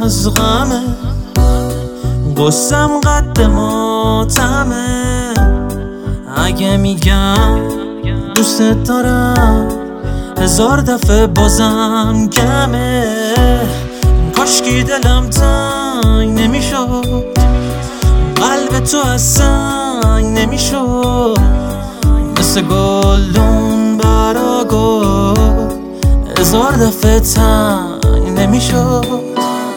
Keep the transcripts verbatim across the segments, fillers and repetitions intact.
از غمه، قصم قد ماتمه. اگه میگم دوست دارم هزار دفعه بازم کمه. کاشکی دلم تنگ نمیشد، قلب تو از سنگ نمیشد، مثل گلدون برا گل هزار دفعه تنگ نمیشد.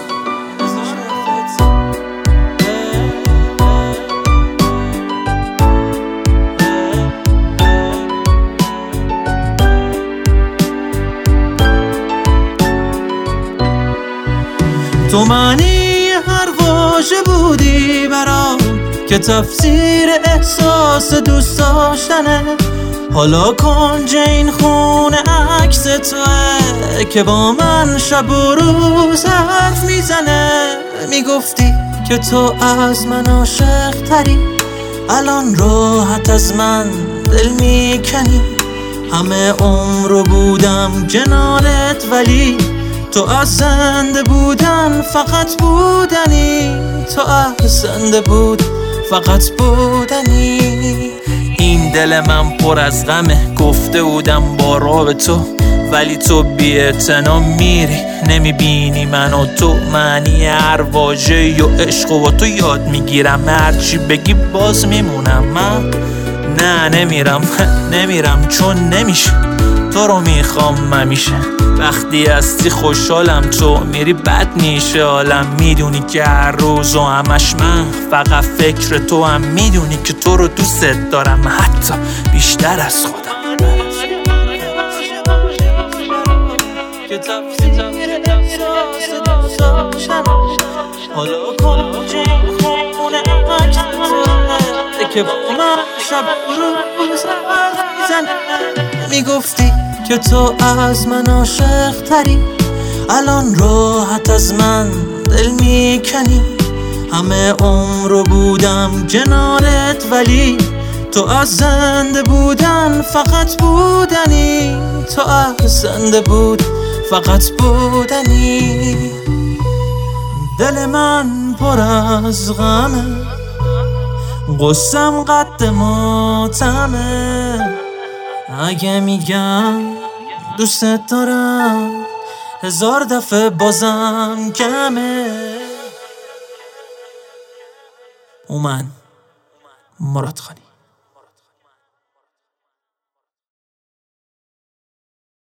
تو معنی هر واژه بودی برام که تفسیر احساس دوست داشتنه. حالا کنج این خونه عکس توه که با من شب و روز حرف میزنه. میگفتی که تو از من عاشق تری، الان راحت از من دل میکنی. همه عمر رو بودم کنارت ولی تو از زنده بودن فقط بودنی. تو از زنده بود فقط بودنی. این دل من پر از غمه، گفته بودم با راه تو ولی تو بی‌اعتنا میری. نمیبینی من و تو معنی هر واژه‌ای و عشق و با تو یاد میگیرم. هرچی بگی باز میمونم. من نه نمیرم نمیرم چون نمیشه. تو رو میخوام همیشه، وقتی هستی خوشحالم، تو میری بد میشه حالم. میدونی که هر روز و همش من فقط فکر تو هم. میدونی که تو رو دوست دارم حتی بیشتر از خودم. حالا کنج این خونه عکس که با من شب روز حرف میزنه. میگفتی که تو از من عاشق تری، الان راحت از من دل میکنی. همه عمر رو بودم کنارت ولی تو از زنده بودن فقط بودنی. تو از زنده بود فقط بودنی. دل من پر از غمه، قصم قد ماتمه. اگه میگم دوست دارم هزار دفعه بازم کمه. اومن مراد خانی.